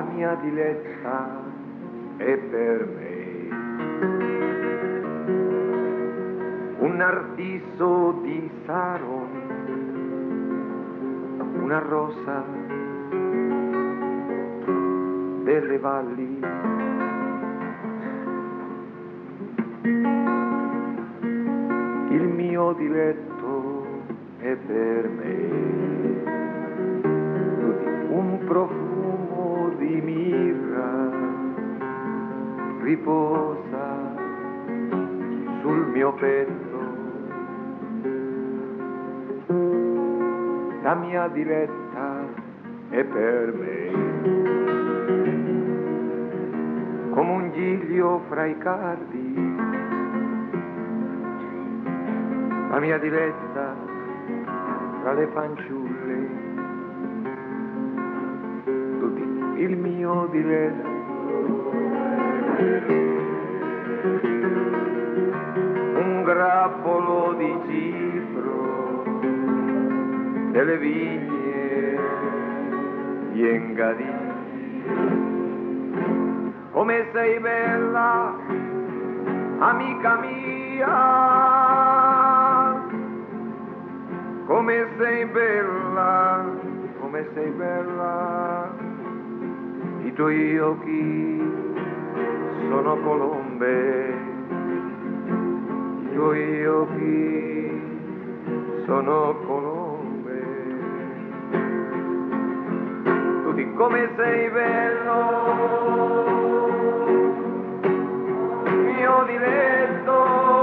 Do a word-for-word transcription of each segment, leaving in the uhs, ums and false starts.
mia diletta è per me un narciso di Saron, una rosa delle valli, il mio diletto è per me un profumo di mirra riposa sul mio petto, la mia diletta è per me come un giglio fra i cardi, la mia diletta tra le fanciulle, tutti il mio diletto. Un grappolo di cipro delle vigne di Engadì. Come sei bella, amica mia, come sei bella, come sei bella, i tuoi occhi sono colombe, i tuoi occhi sono colombe, tu di come sei bello, mio diletto,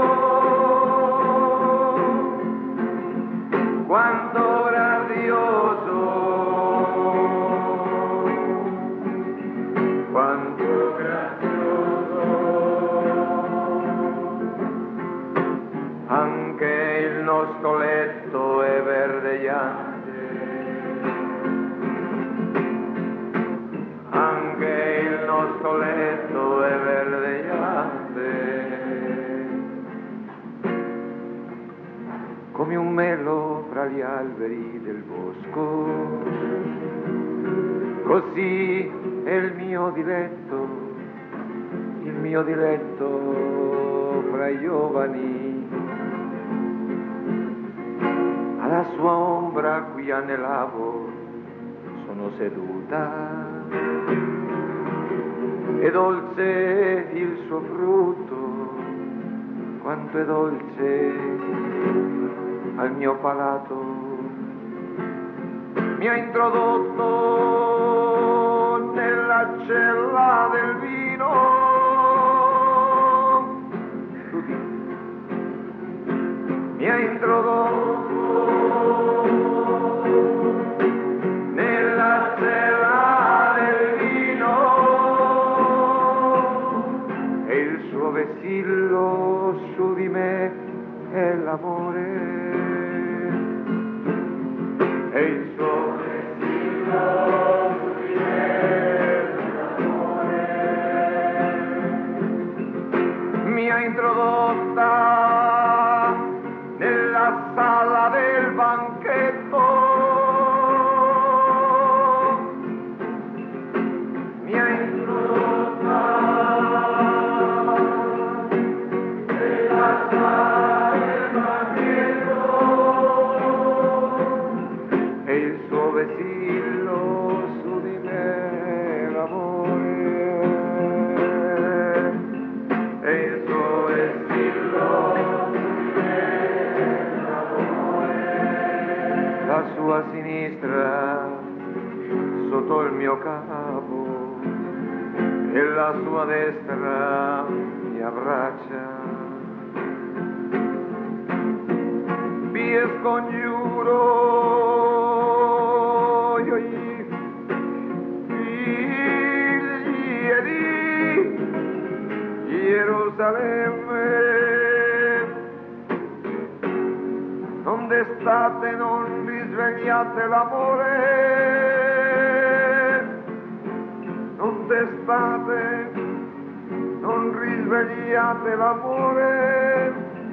quanto radioso, quanto grazioso, anche il nostro letto è verdeggiante, anche il nostro letto è verdeggiante, come un melo fra gli alberi del bosco, così è il mio diletto, il mio diletto fra i giovani, alla sua ombra qui anelavo sono seduta, è dolce il suo frutto, quanto è dolce al mio palato, mi ha introdotto nella cella del vino, mi ha introdotto nella cella del vino e il suo vessillo su di me è l'amore. E il suo vessillo su di me è l'amore. Mi ha introdotta nella sala del banchetto, mi ha introdotta nella sala del banchetto e il suo vessillo su di me l'amore, e il suo vessillo su di me l'amore, la sua sinistra sotto il mio capo e la sua destra mi abbraccia. Vi scongiuro io i figli di Gerusalemme, non destate, non risvegliate l'amore, non destate, non risvegliate l'amore,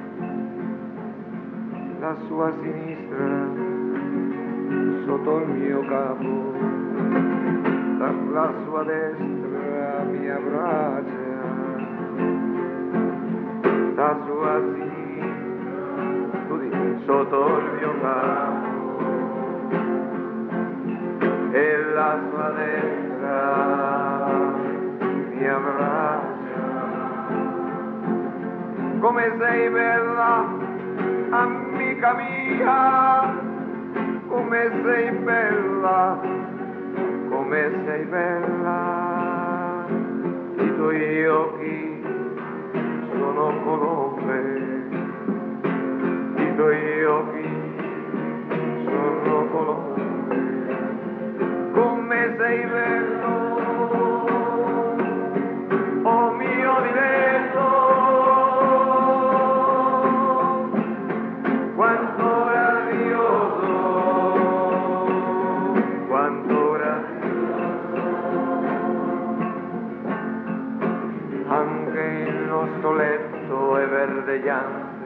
la sua sinistra sotto il mio capo, la sua destra mi abbraccia, la sua sinistra, tu dici, sotto il mio capo, e la sua destra mi abbraccia. Come sei bella, amica mia, come sei bella, come sei bella, i tuoi occhi sono colombe, i tuoi occhi sono colombe, come sei bello, oh mio diletto, quanto radioso, quanto radioso, anche il nostro letto è verdeggiante,